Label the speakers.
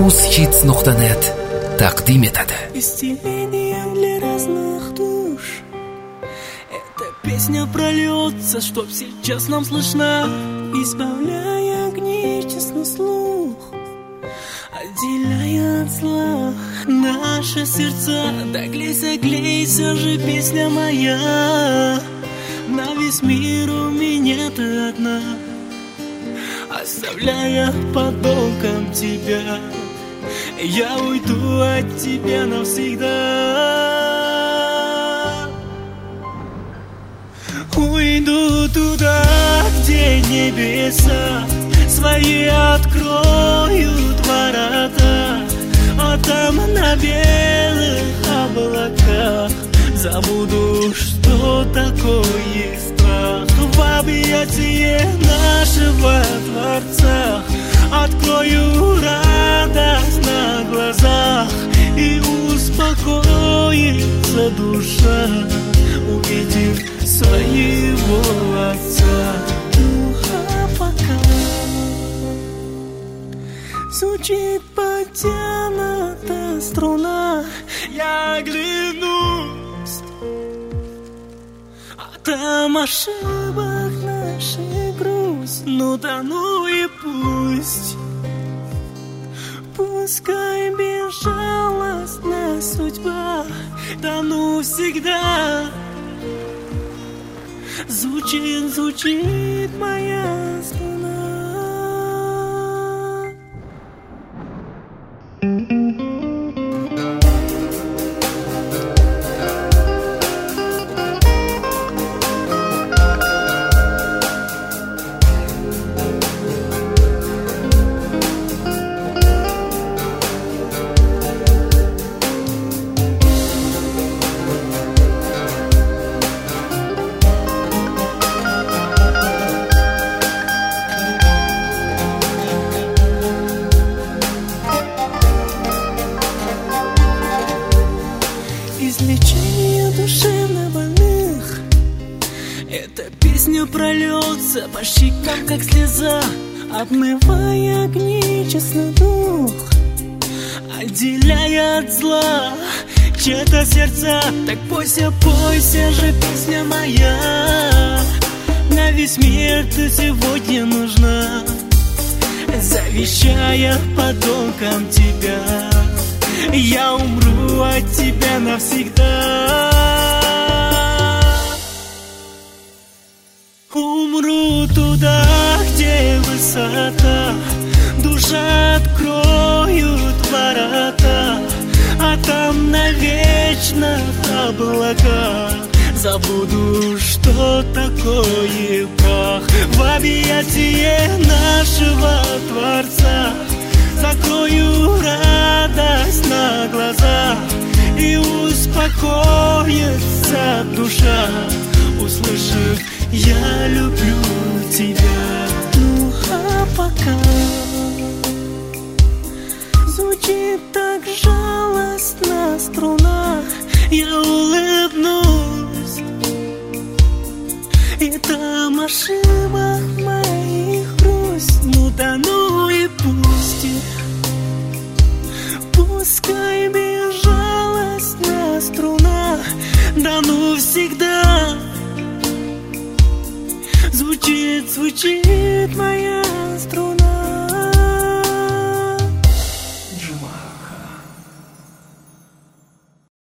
Speaker 1: uzhits.net taqdim etadi.
Speaker 2: Исцелением для разных душ. Эта песня прольется, чтоб сейчас нам слышна, избавляя гнечестный слух, отделяя от зла наши сердца. Да глейся, глейся же, песня моя, на весь мир у меня ты одна, оставляя подолгом тебя. Я уйду от тебя навсегда. Уйду туда, где небеса свои откроют ворота, а там на белых облаках забуду, что такое страх. В объятие нашего Творца открою радость на глазах, и успокоится душа, увидев своего Отца. А пока звучит потянутая струна, я оглянусь, а там ошибок наших грусть. Ну да ну и пусть, пускай безжалостная судьба, да ну всегда звучит, звучит моя струна. Излечение душевнобольных. Эта песня прольется по щекам, как слеза, обмывая гнечестный дух, отделяя от зла чьи-то сердца. Так бойся, бойся же, песня моя, на весь мир ты сегодня нужна, завещая подолгом тебя. Я умру от тебя навсегда. Умру туда, где высота, душа откроют ворота, а там навечно облака забуду, что такое прах. В объятие нашего Творца закрою радость на глазах, и успокоится душа, услышав: я люблю тебя. Ну а пока звучит так жалостно струна, я улыбнусь, и там ошибок моих грусть. Ну да ну и пусть, пускай безжалостная струна, да ну всегда звучит, звучит моя